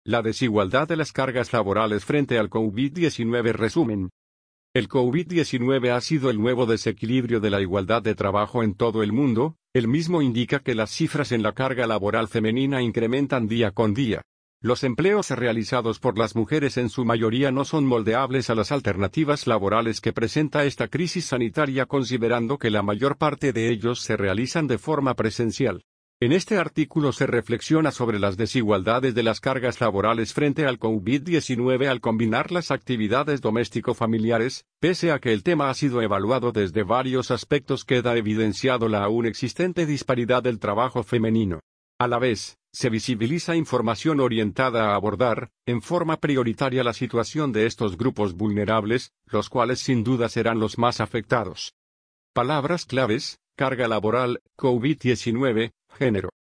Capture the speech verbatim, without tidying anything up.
La desigualdad de las cargas laborales frente al COVID diecinueve. Resumen. El COVID diecinueve ha sido el nuevo desequilibrio de la igualdad de trabajo en todo el mundo. El mismo indica que las cifras en la carga laboral femenina incrementan día con día. Los empleos realizados por las mujeres en su mayoría no son moldeables a las alternativas laborales que presenta esta crisis sanitaria, considerando que la mayor parte de ellos se realizan de forma presencial. En este artículo se reflexiona sobre las desigualdades de las cargas laborales frente al COVID diecinueve al combinar las actividades doméstico-familiares. Pese a que el tema ha sido evaluado desde varios aspectos, queda evidenciado la aún existente disparidad del trabajo femenino. A la vez, se visibiliza información orientada a abordar, en forma prioritaria, la situación de estos grupos vulnerables, los cuales sin duda serán los más afectados. Palabras claves: carga laboral, COVID diecinueve, género.